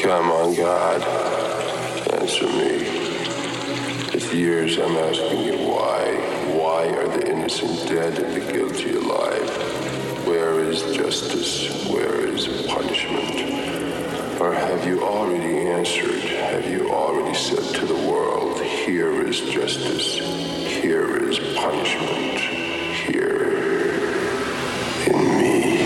Come on, God. Answer me. For years I'm asking you why. Why are the innocent dead and the guilty alive? Where is justice? Where is punishment? Or have you already answered? Have you already said to the world, here is justice, here is punishment, here in me?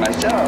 myself.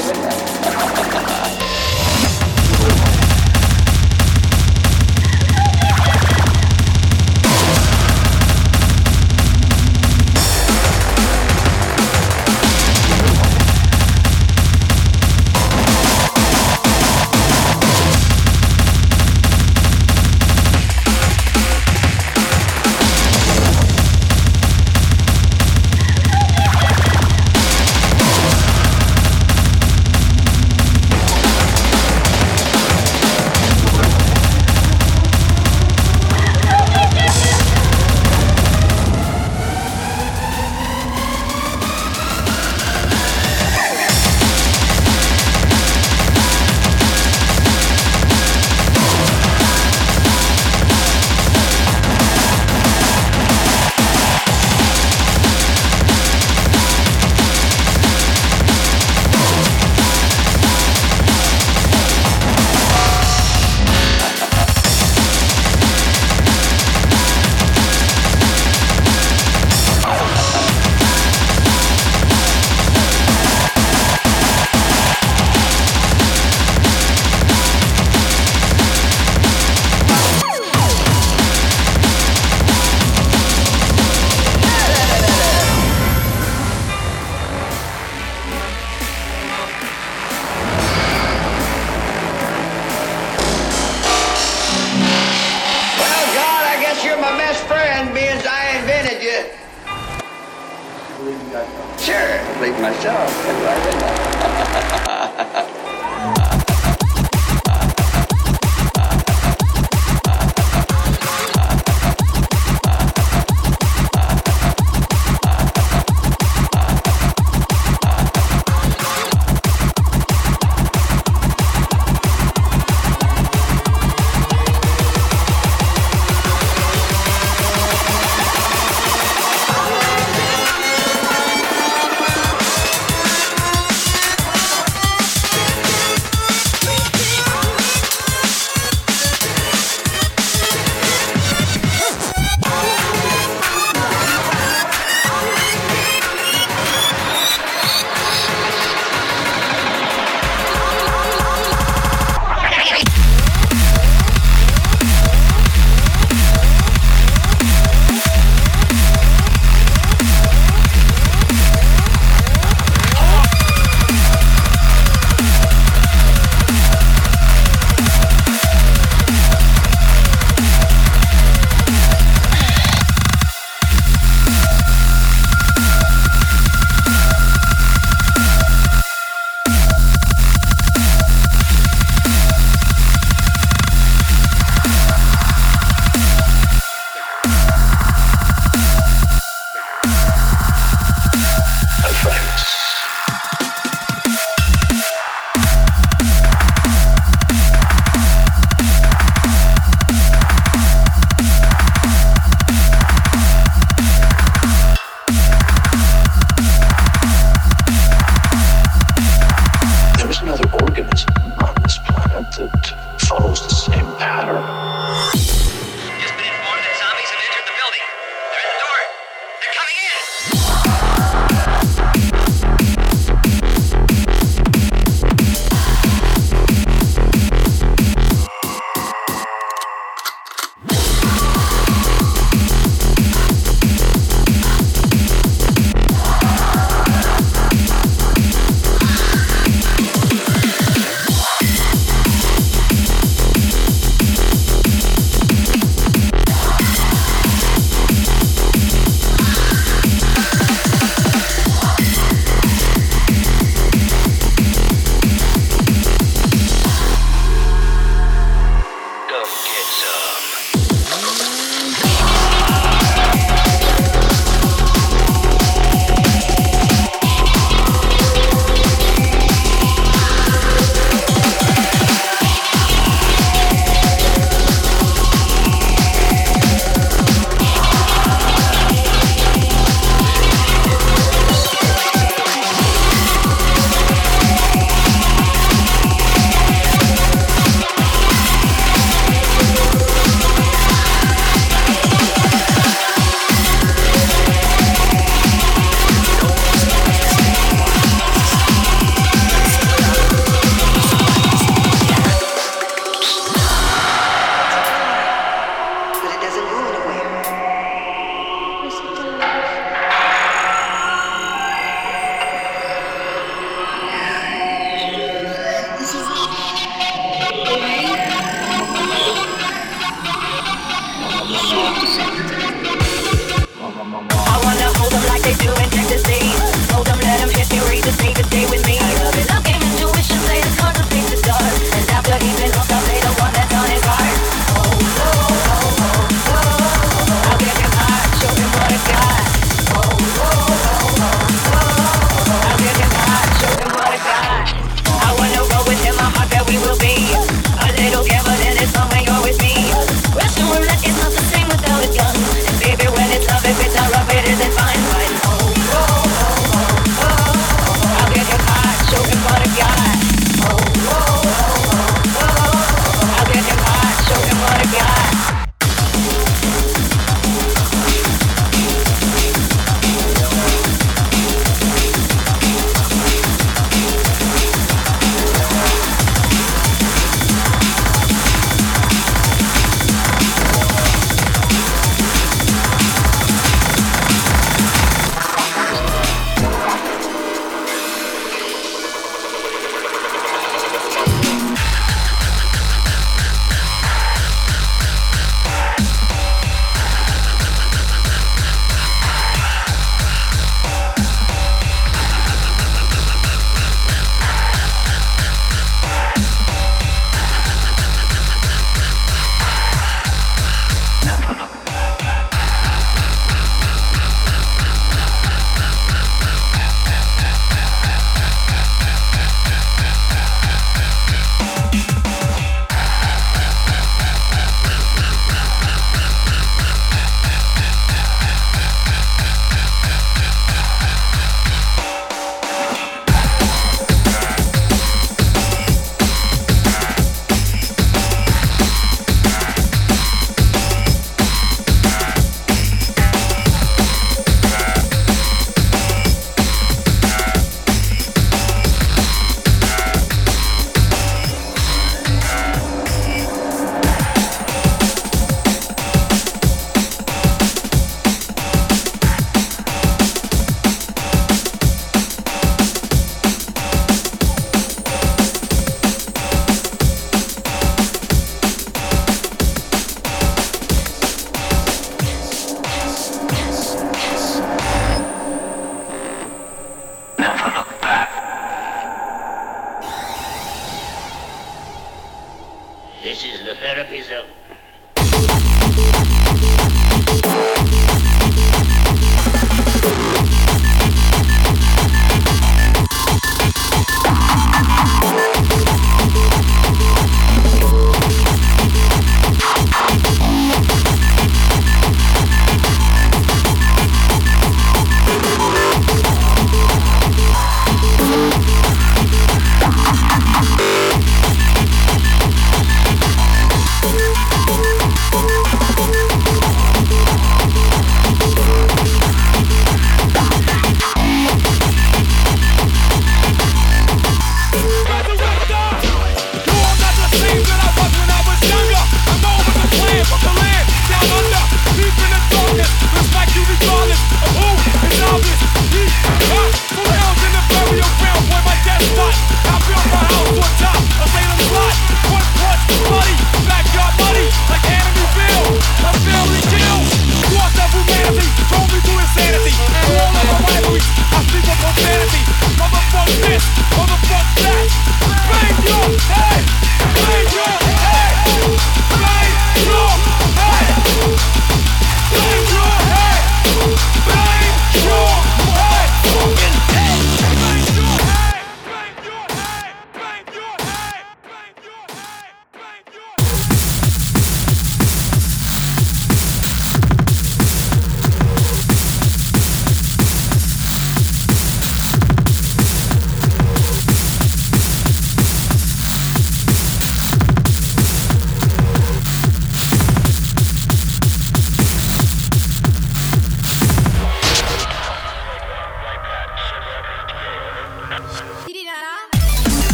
Sure, believe myself.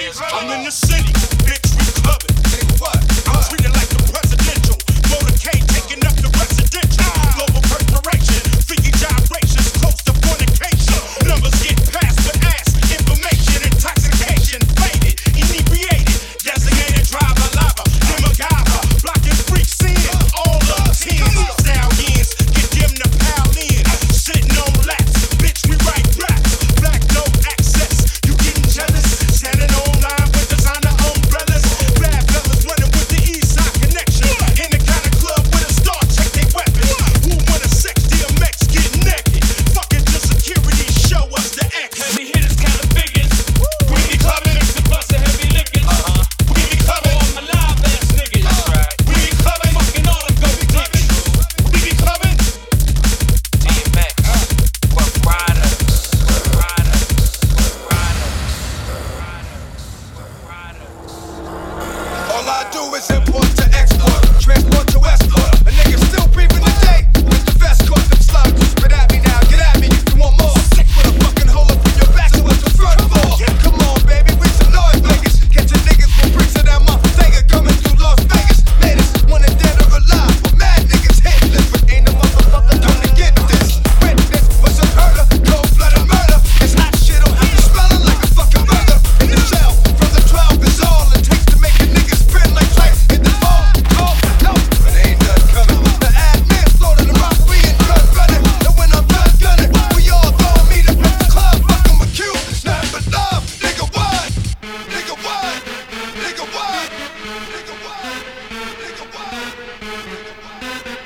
I'm in the city, bitch, we clubbing. Nigga, what? I'm treated like the presidential. Motorcade taking up the residential. Global perspiration, figgy gyrations, close to fornication. Numbers get passed with ass, information, intoxication, faded, inebriated, designated driver, lava, demogava, blocking freaks in, all of teams, stallions, get them to pal in, sitting on laps, bitch, we write raps, black no access, you getting jealous, standing on line with designer umbrellas, bad fellas running with the east side connection, in the kind of club with a star, check they weapons, who wanna sex DMX, get naked, fucking to security, show us the X. Heavy hitters kind of figures, we be clubbing, it's a bus of heavy liquors, we be clubbing, all my live ass niggas, we be clubbing, fucking all them gold diggers, we be clubbing, DMX, Rough Riders, all I do is import to export, transport to export. A nigga still breathing today. Mr. Vest caught them slugs. Spit at me now, get at me if you want more. Sick with a fucking hole up in your back, so what's the front for? Come on, baby, we some noise makers. Catch your niggas with bricks of that Sega coming through Las Vegas. Latest, wanted dead or alive. But mad niggas hitting this, but ain't no motherfucker gonna get this. Witness was a murder, cold-blooded murder. It's hot shit, don't have you smelling like a fucking burger. In the shell, from the 12 is all it takes to make a nigga spin like trace in the ball. Oh, no, but ain't nothing coming. The admin slaughter, the robbery and gun running. And when I'm done gunning, we all gon' meet up at the club, fucking with you. Nothing but love, nigga, what? Nigga, what? Nigga, what? Nigga, what? Nigga, what?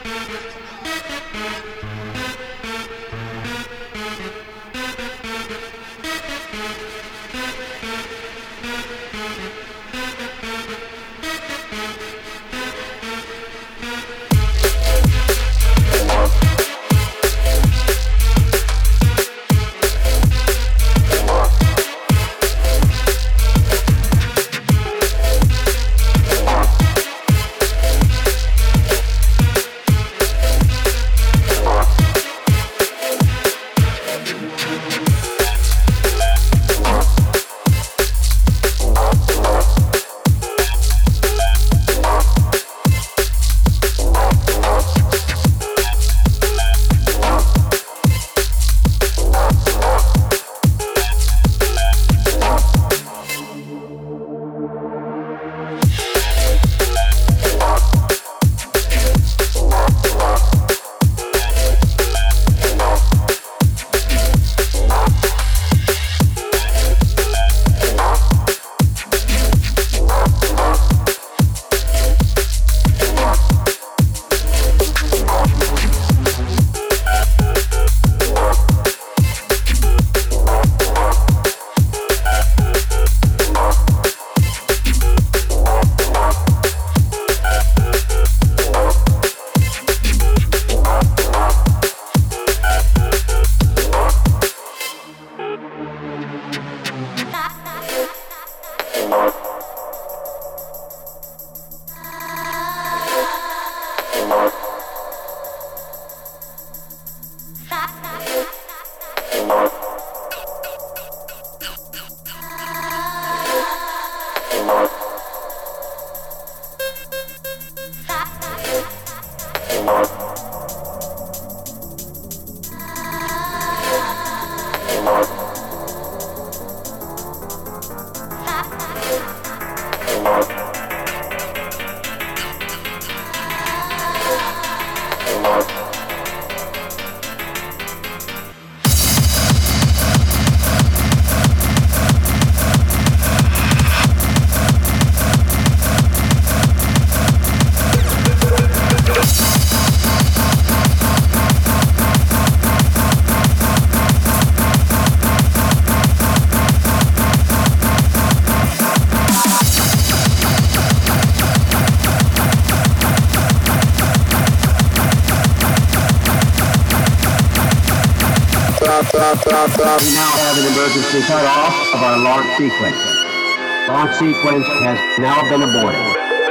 We now have an emergency cut-off of our launch sequence. Launch sequence has now been aborted.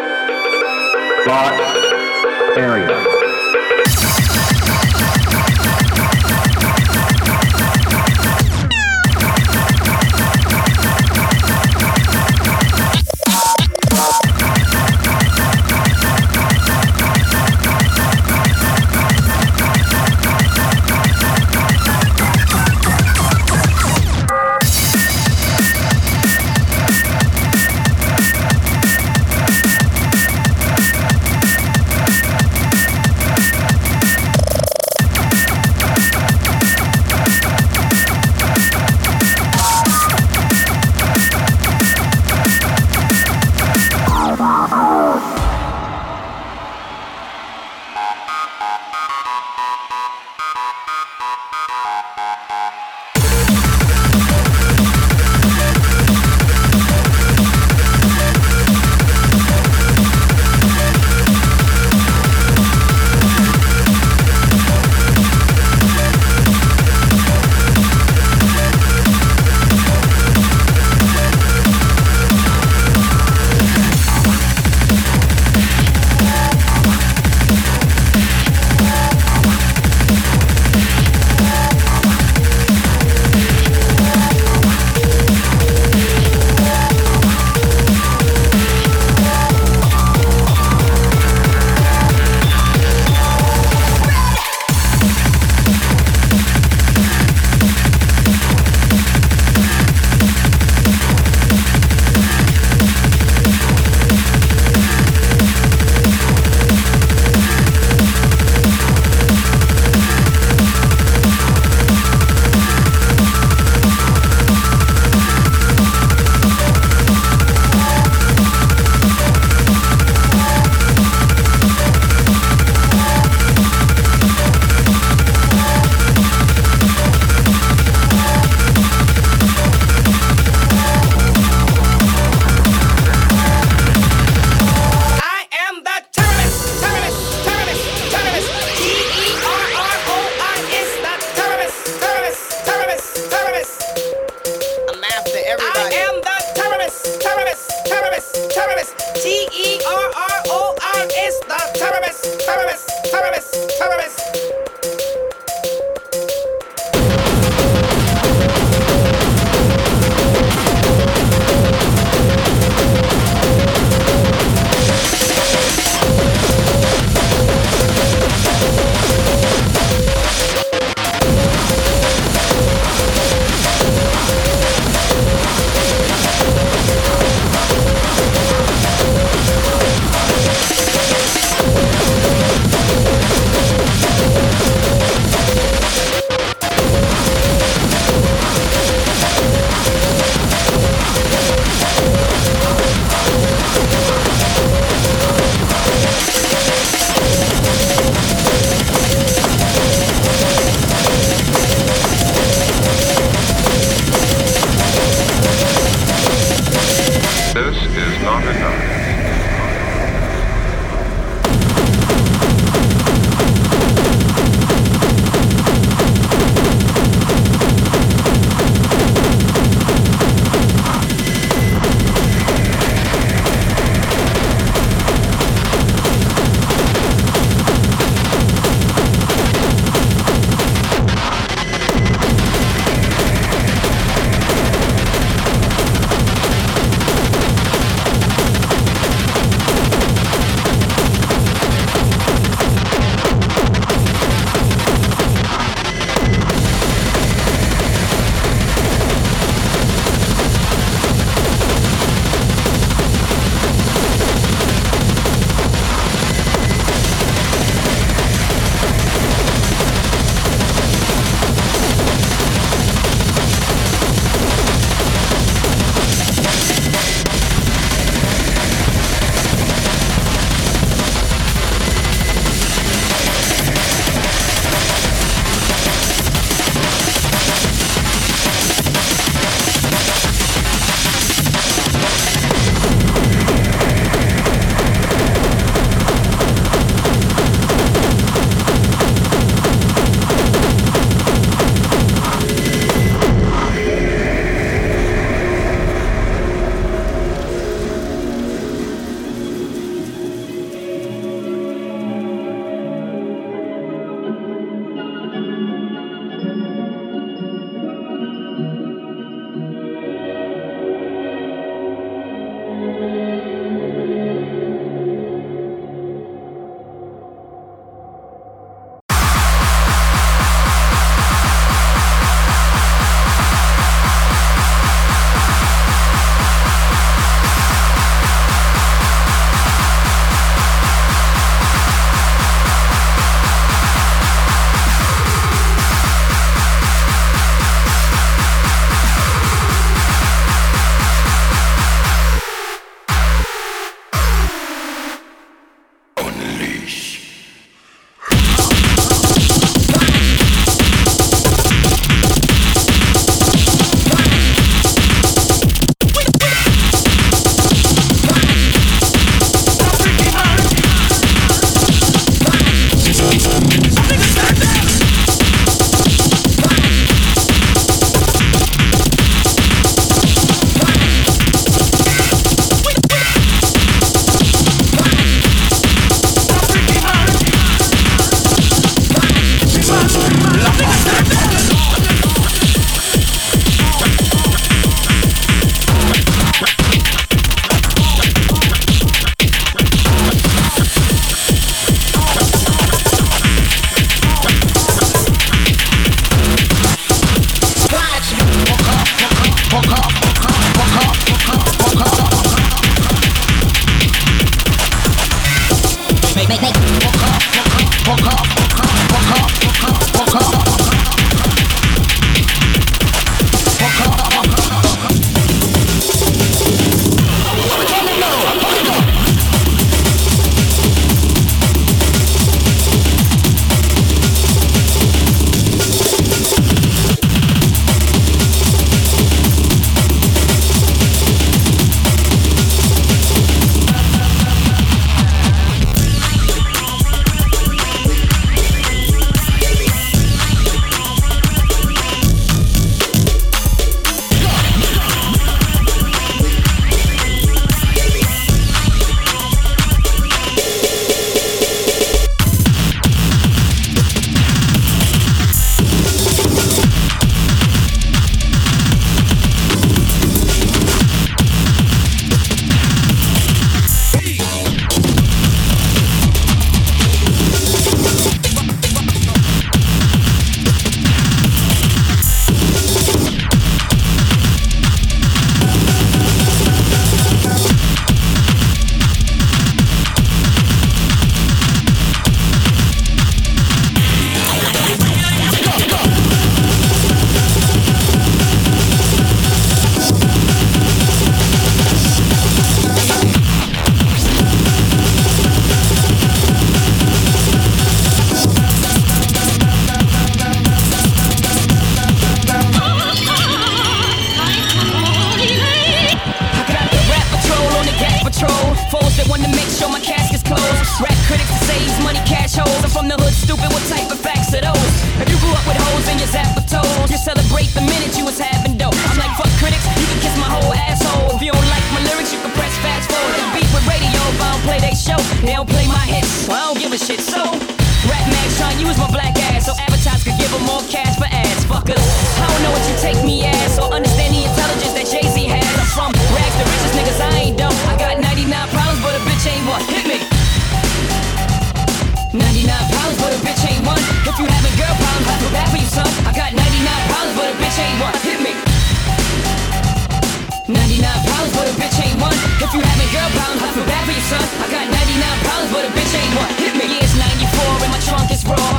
Launch area.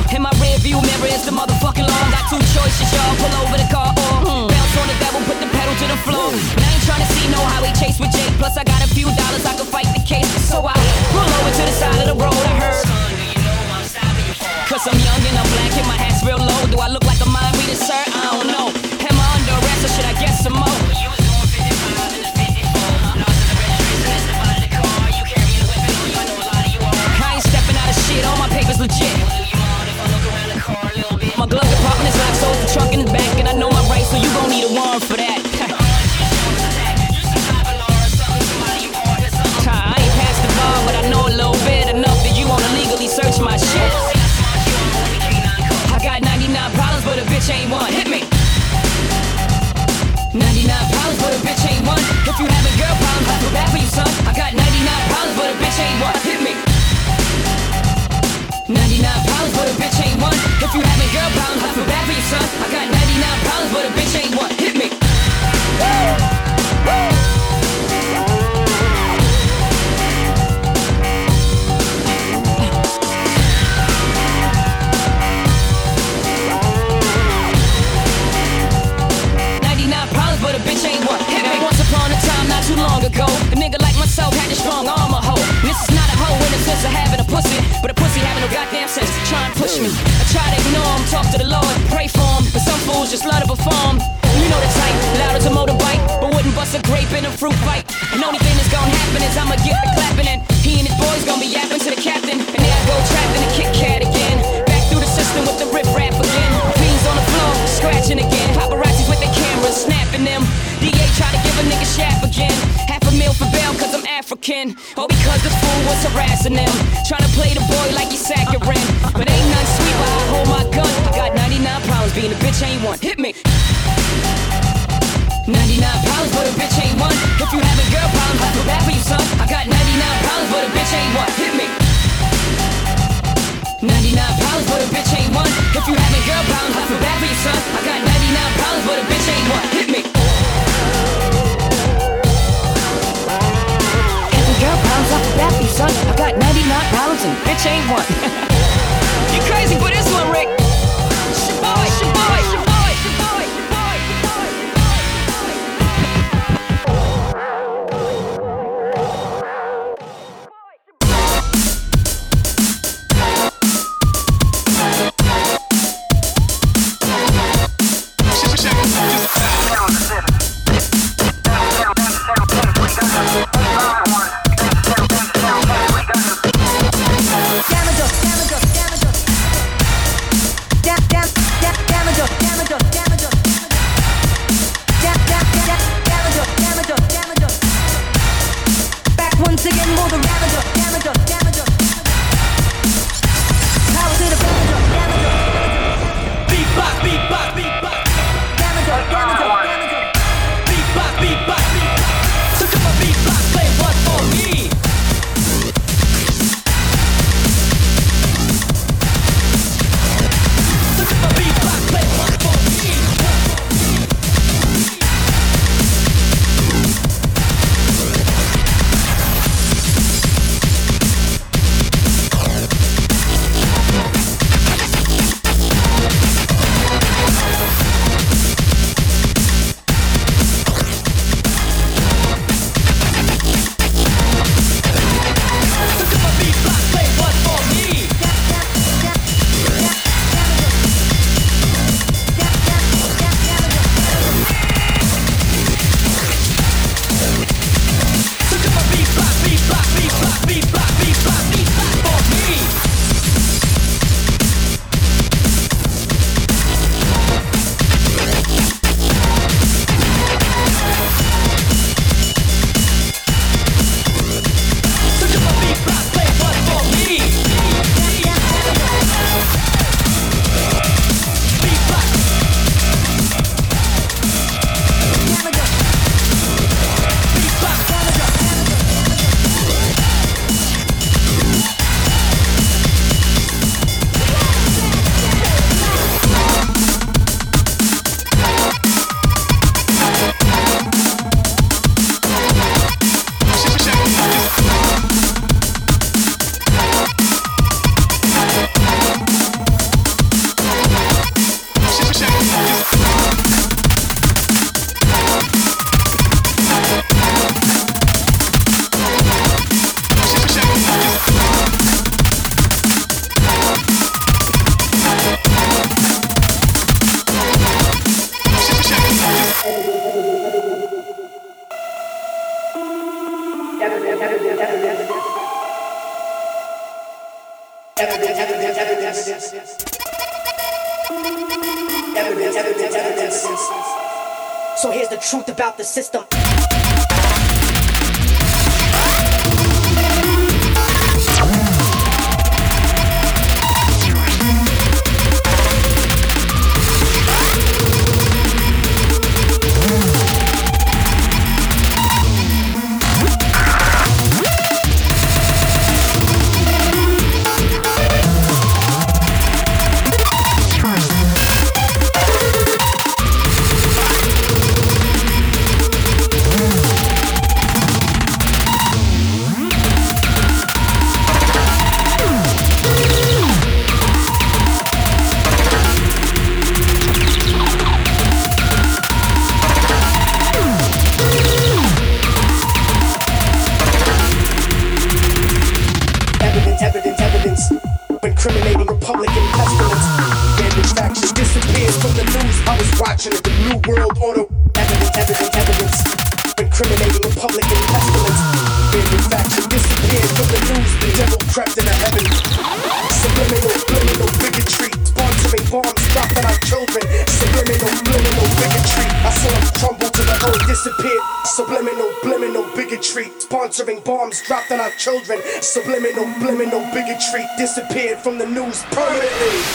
In my rear view mirror is the motherfucking law. Got two choices, y'all. Pull over the car or bounce on the devil, put the pedal to the floor. And I ain't tryna see no highway chase with Jake. Plus I got a few dollars, I can fight the case. So I pull over to the side of the road. I heard, cause I'm young and I'm black and my hat's real low. Do I look like a mind reader, sir? I don't know. Am I under arrest or should I get some more? You was doing 55 in the 54. Lost in the registration, that's the body of the car. You carry a weapon on you, I know a lot of you are. I ain't stepping out of shit, all my papers legit. My glove compartment is locked, so it's the trunk in the back. And I know my rights, so you gon' need a warrant for that. I ain't past the bar, but I know a little bit enough that you wanna legally search my shit. I got 99 problems, but a bitch ain't one. Hit me. 99 problems, but a bitch ain't one. If you having girl problems, I feel bad for you, son. I got 99 problems, but a bitch ain't one. Hit me. 99 problems, but a bitch ain't one. If you having girl problems, I feel bad for you, son. I got 99 problems, but a bitch ain't one. Hit me. Woo! 99 problems, but a bitch ain't one. Hit me. Once upon a time, not too long ago, a nigga like myself had a strong arm, a hoe. And this is not a hoe in the sense of having a pussy, but a pussy having no goddamn sense. Try and push me. I try to ignore him, talk to the Lord, pray for him. But some fools just love to perform. You know the type, loud as a motorbike, but wouldn't bust a grape in a fruit fight. And the only thing that's gonna happen is I'ma get the clapping, and he and his boys gonna be yapping to the captain. And there I go trapped in a Kit Kat again. Back through the system with the riff-raff again. Fiends on the floor, scratching again. Paparazzis with their cameras, snapping them. DA try to give a nigga shaft again. $500,000 for bail cause I'm African. Or because this fool was harassing them. Trying to play the boy like he's saccharine. But ain't nothing sweet while I hold my gun. I got 99 problems, being a bitch ain't one. Hit me. 99 problems, but a bitch ain't one. If you having girl problems, I feel bad for you, son. I got 99 problems, but a bitch ain't one. Hit me. 99 problems, but a bitch ain't one. If you having girl problems, I feel bad for you, son. I got 99 problems, but a bitch ain't one. Hit me. Having girl problems, I feel bad for you, son. I got 99 problems and bitch ain't one. You crazy for this one, Rick? Shaboy, shaboy, shaboy, shaboy, shaboy, So here's the truth about the system. Incriminating Republican pestilence. Damage factions disappears from the news. I was watching it, the New World Order. Evidence. Incriminating Republican pestilence. Damage factions disappears from the news. The devil crept into heaven. Subliminal bigotry. Sponsoring bombs dropped on our children. Subliminal bigotry. I saw them crumble to the earth, disappear. Subliminal bigotry. Sponsoring bombs dropped on our children. Subliminal bigotry. Disappeared from the news permanently.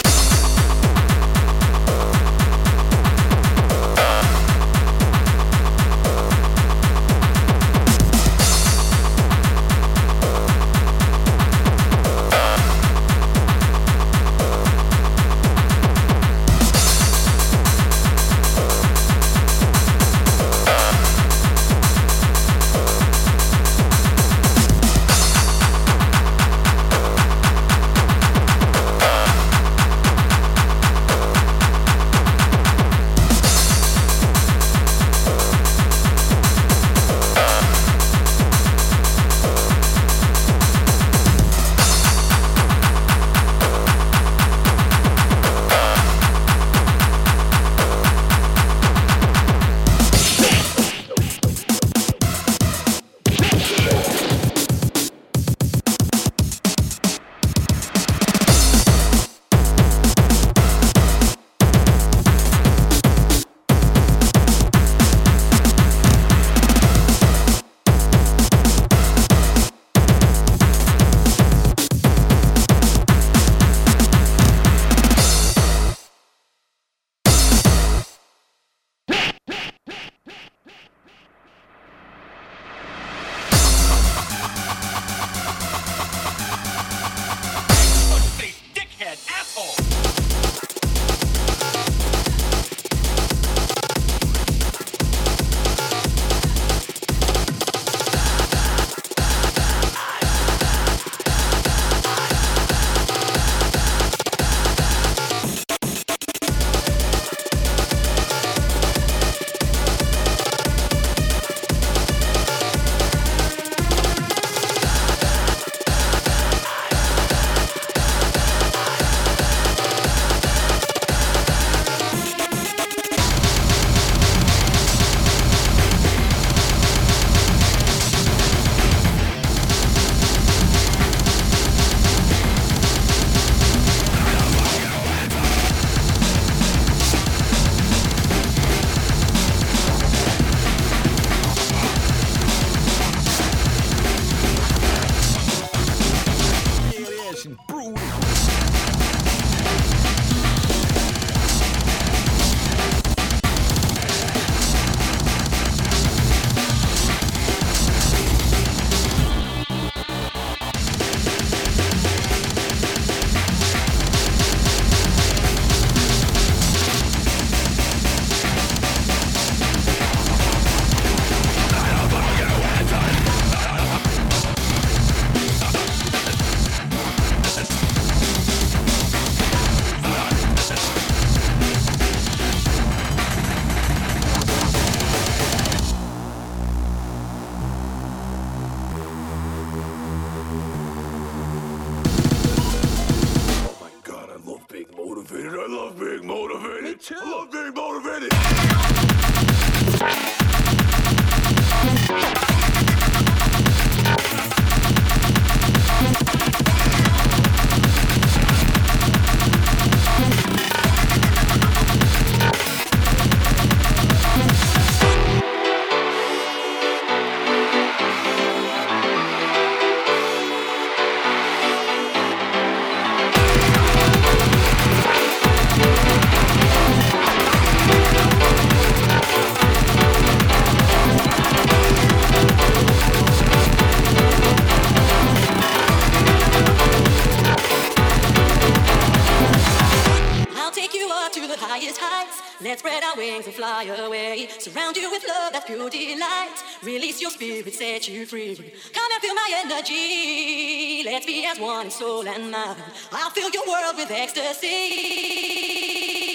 Let's spread our wings and fly away. Surround you with love, that's pure delight. Release your spirit, set you free. Come and feel my energy. Let's be as one in soul and mind. I'll fill your world with ecstasy.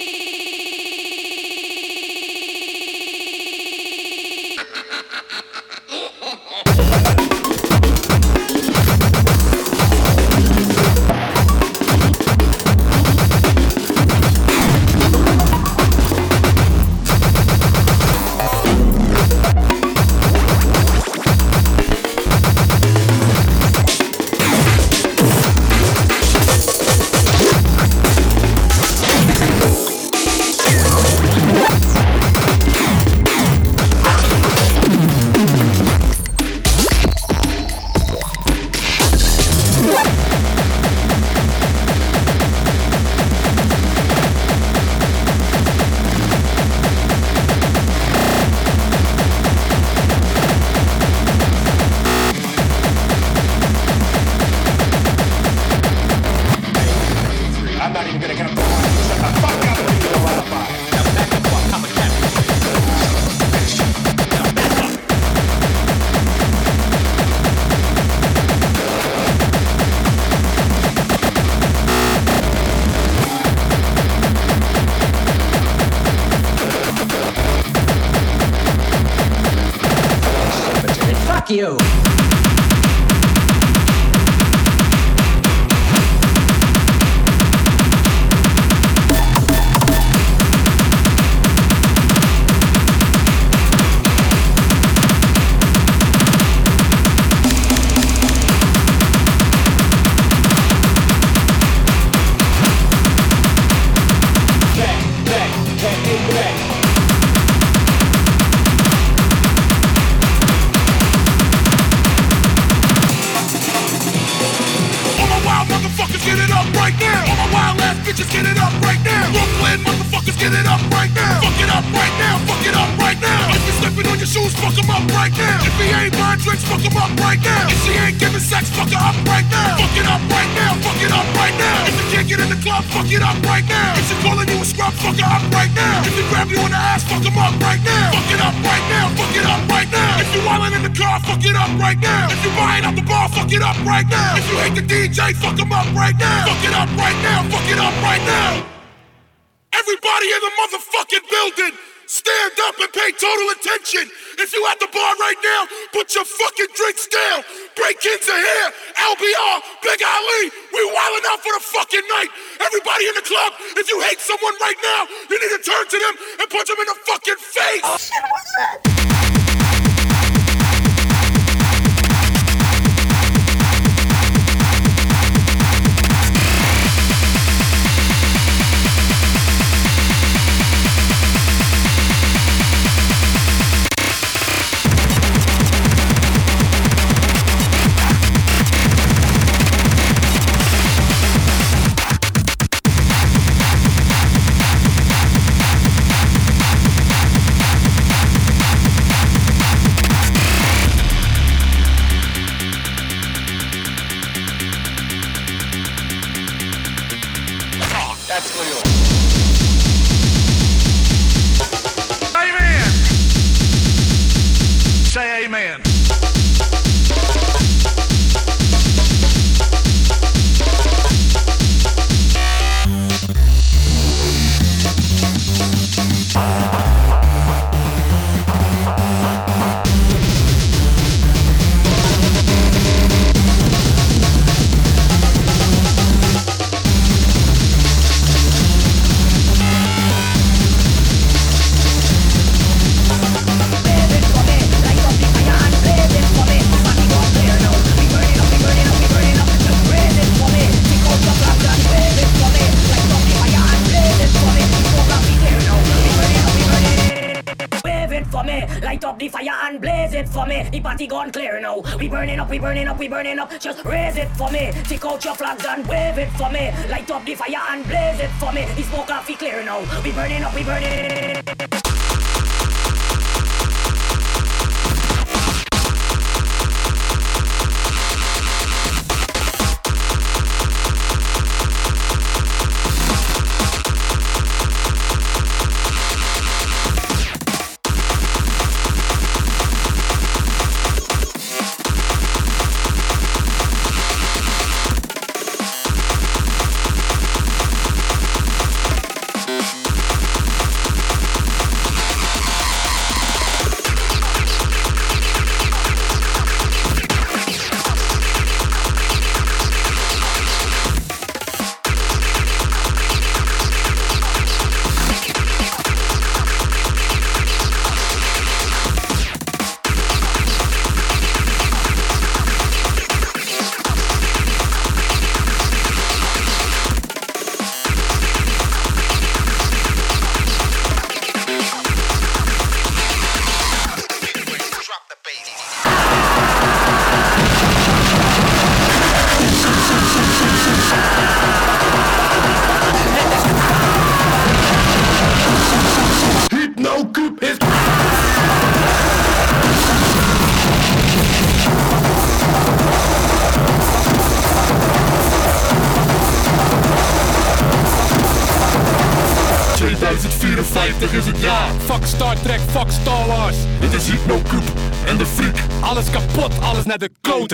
You. DJ, fuck him up right now. Fuck it up right now. Fuck it up right now. Everybody in the motherfucking building, stand up and pay total attention. If you at the bar right now, put your fucking drinks down. Break-ins are here. LBR, Big Ali, we wildin' out for the fucking night. Everybody in the club, if you hate someone right now, you need to turn to them and punch them in the fucking face. Oh shit, what's that? me. Light up the fire and blaze it for me. The party gone clear now. We burning up, we burning up, we burning up. Just raise it for me. Take out your flags and wave it for me. Light up the fire and blaze it for me. The smoke off, we clear now. We burning up, we burning. Is het jaar. Fuck Star Trek, fuck Star Wars. Dit is Hypnocube en de freak. Alles kapot, alles naar de kloten.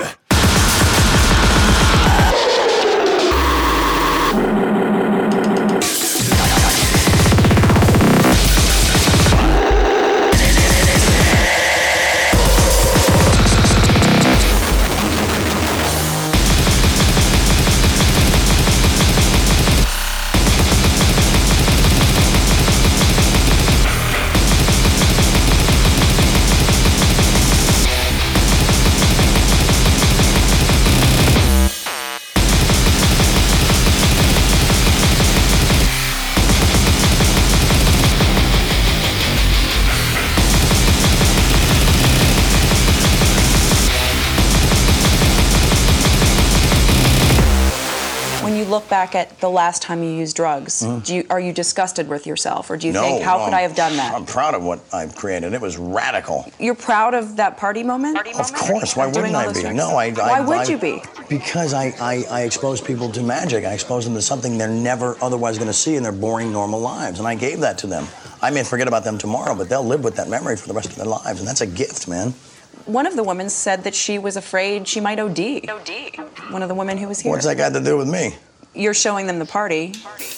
Look back at the last time you used drugs, are you disgusted with yourself, or do you think, how could I have done that? I'm proud of what I've created. It was radical. You're proud of that party moment? Of course. Why wouldn't I be? No, Why would you be? Because I expose people to magic. I expose them to something they're never otherwise going to see in their boring, normal lives, and I gave that to them. I may forget about them tomorrow, but they'll live with that memory for the rest of their lives, and that's a gift, man. One of the women said that she was afraid she might OD. One of the women who was here. What's that got to do with me? You're showing them the party.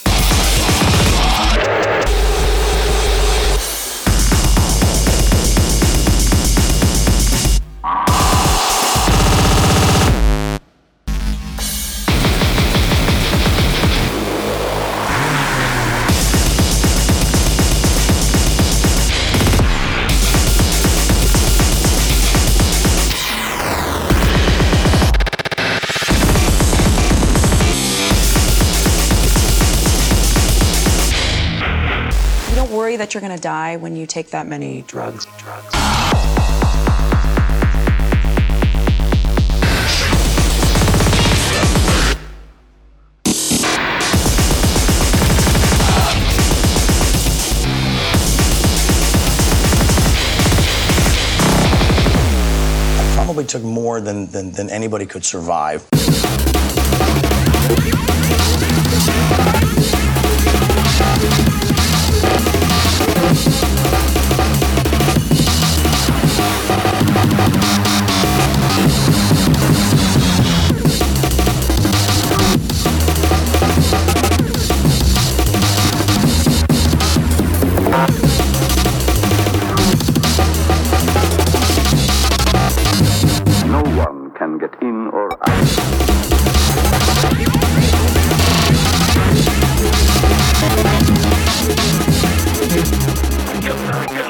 That you're going to die when you take that many drugs. I probably took more than anybody could survive. No one can get in or out. Go, go, go.